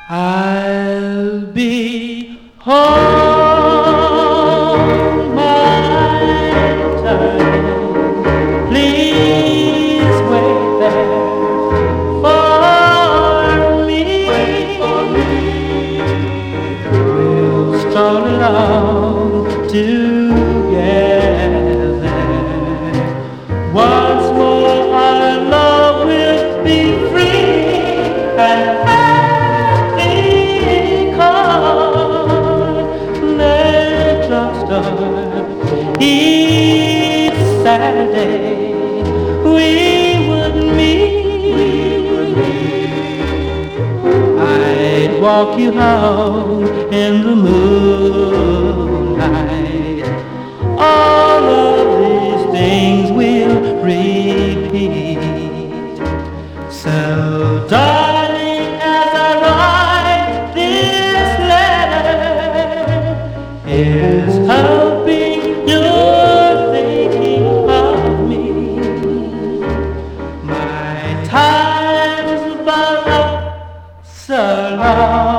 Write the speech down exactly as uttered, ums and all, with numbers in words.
I'll be home my time. Please wait there for me. Wait for me. We'll stroll along together. Once more our love will be free and each Saturday we would meet. I'd walk you home in the moonlight. All of these things will repeat. So darling, as I write this letter, here's hoping you're thinking of me. My time's about up so long.